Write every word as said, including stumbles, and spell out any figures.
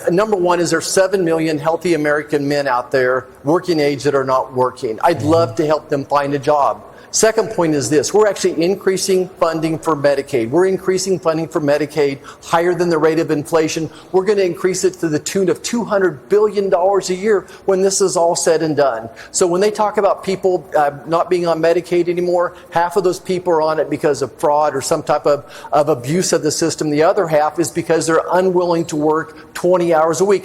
Number one is there's seven million healthy American men out there, working age, that are not working. I'd love to help them find a job. Second point is this. We're actually increasing funding for Medicaid. We're increasing funding for Medicaid higher than the rate of inflation. We're going to increase it to the tune of two hundred billion dollars a year when this is all said and done. So when they talk about people uh, not being on Medicaid anymore, half of those people are on it because of fraud or some type of, of abuse of the system. The other half is because they're unwilling to work twenty hours a week.